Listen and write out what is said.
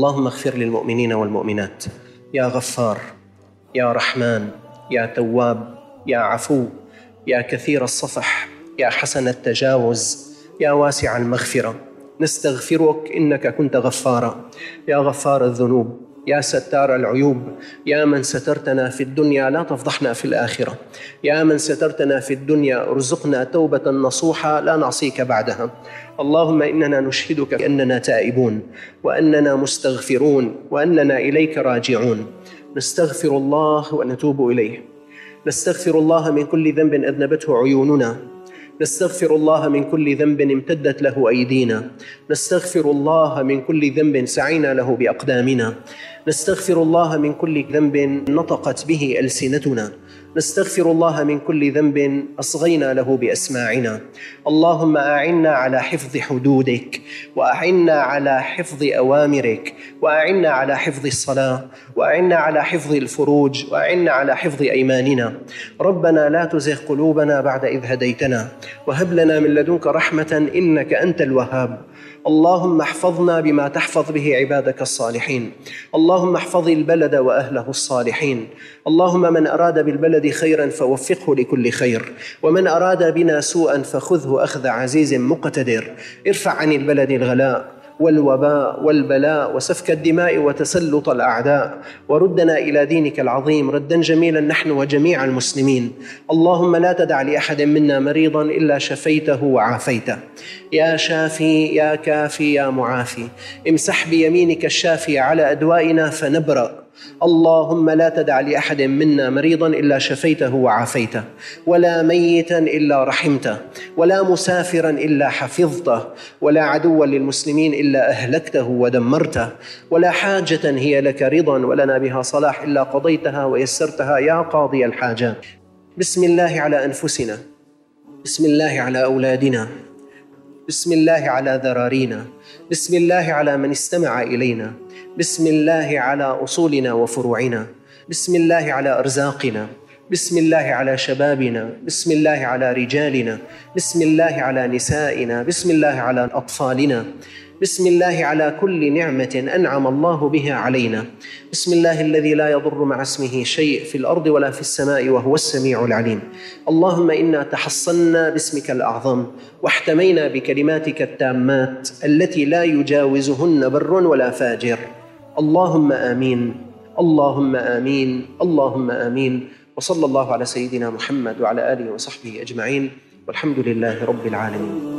اللهم اغفر للمؤمنين والمؤمنات، يا غفار، يا رحمن، يا تواب، يا عفو، يا كثير الصفح، يا حسن التجاوز، يا واسع المغفرة. نستغفرك إنك كنت غفارا، يا غفار الذنوب، يا ستار العيوب، يا من سترتنا في الدنيا لا تفضحنا في الآخرة، يا من سترتنا في الدنيا ارزقنا توبة نصوحة لا نعصيك بعدها. اللهم إننا نشهدك أننا تائبون، وأننا مستغفرون، وأننا إليك راجعون. نستغفر الله ونتوب إليه. نستغفر الله من كل ذنب أذنبته عيوننا، نستغفر الله من كل ذنب امتدت له أيدينا، نستغفر الله من كل ذنب سعينا له بأقدامنا، نستغفر الله من كل ذنب نطقت به ألسنتنا، نستغفر الله من كل ذنب أصغينا له بأسماعنا. اللهم أعنا على حفظ حدودك، وأعنا على حفظ أوامرك، وأعنا على حفظ الصلاة، وأعنا على حفظ الفروج، وأعنا على حفظ أيماننا. ربنا لا تزغ قلوبنا بعد إذ هديتنا، وهب لنا من لدنك رحمة إنك أنت الوهاب. اللهم احفظنا بما تحفظ به عبادك الصالحين. اللهم احفظ البلد وأهله الصالحين. اللهم من أراد بالبلد خيرا فوفقه لكل خير، ومن أراد بنا سوءا فخذه أخذ عزيز مقتدر. ارفع عن البلد الغلاء والوباء والبلاء وسفك الدماء وتسلط الأعداء، وردنا إلى دينك العظيم ردا جميلا نحن وجميع المسلمين. اللهم لا تدع لأحد منا مريضا إلا شفيته وعافيته. يا شافي، يا كافي، يا معافي، امسح بيمينك الشافية على أدوائنا فنبرأ. اللهم لا تدع لأحد منا مريضا إلا شفيته وعافيته، ولا ميتا إلا رحمته، ولا مسافرا إلا حفظته، ولا عدوا للمسلمين إلا أهلكته ودمرته، ولا حاجة هي لك رضا ولنا بها صلاح إلا قضيتها ويسرتها يا قاضي الحاجات. بسم الله على أنفسنا، بسم الله على أولادنا، بسم الله على ذرارينا، بسم الله على من استمع إلينا، بسم الله على أصولنا وفروعنا، بسم الله على أرزاقنا، بسم الله على شبابنا، بسم الله على رجالنا، بسم الله على نسائنا، بسم الله على أطفالنا، بسم الله على كل نعمة أنعم الله بها علينا. بسم الله الذي لا يضر مع اسمه شيء في الأرض ولا في السماء وهو السميع العليم. اللهم إنا تحصنا باسمك الأعظم، واحتمينا بكلماتك التامات التي لا يجاوزهن بر ولا فاجر. اللهم آمين، اللهم آمين، اللهم آمين. وصلى الله على سيدنا محمد وعلى آله وصحبه أجمعين، والحمد لله رب العالمين.